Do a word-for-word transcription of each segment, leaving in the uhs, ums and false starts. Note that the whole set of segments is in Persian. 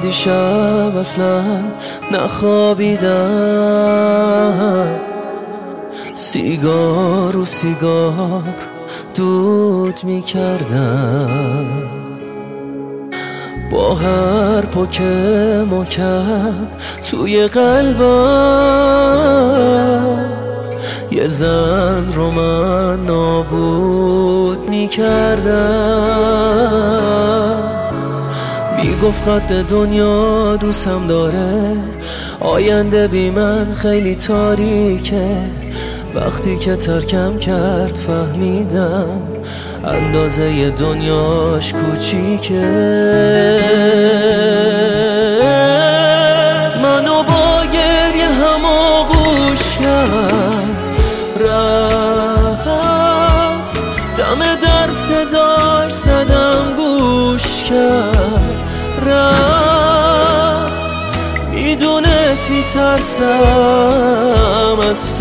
دیشب اصلا نخوابیدم، سیگار و سیگار دود می کردم، با هر پک محکم توی قلبم یه زن رو من نابود می کردم. می گفت قد دنیا دوستم داره، آینده بی من خیلی تاریکه. وقتی که ترکم کرد فهمیدم اندازه دنیاش کوچیکه. منو با گریه هم آغوش کرد، رفت دم در صداش زدم گوش کرد، رفت میدونست میترسم از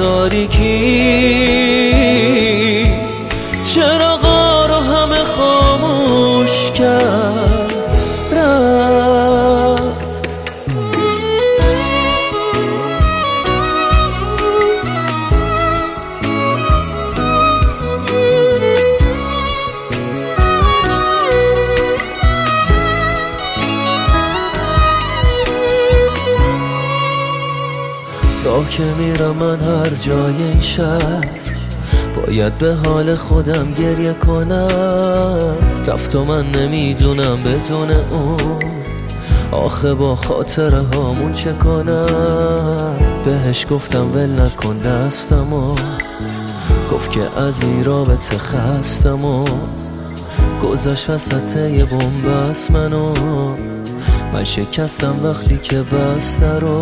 تاریکی، چراغا رو همه خاموش کرد، رفت. راه که میرم من هر جای این شهر، باید به حال خودم گریه کنم. رفت و من نمیدونم بدون اون آخه با خاطره هامون چه کنم. بهش گفتم ول نکن دستمو، گفت که از این رابطه خستم و گذاشت وسط یه بنبست منو. من شکستم وقتی که بسته رو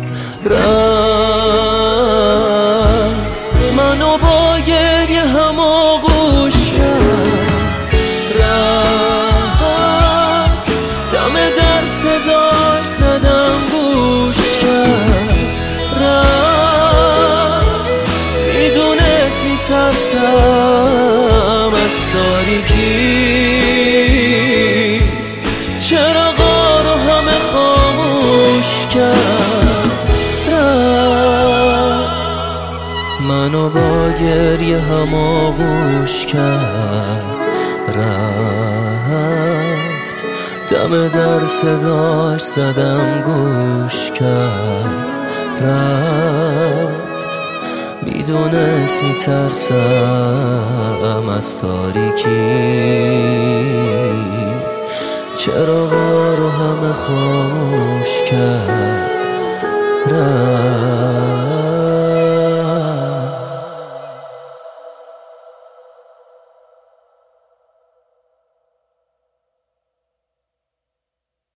رفت. منو با گریه هم آغوش کرد، رفت دم در صداش زدم گوش کرد، رفت میدونست میترسم از تاریکی، چراغا رو همه خاموش کرد، رفت. منو با گریه هم آغوش کرد، رفت دم در صداش زدم گوش کرد، رفت میدونست میترسم از تاریکی، چراغا رو همه خاموش کرد، رفت.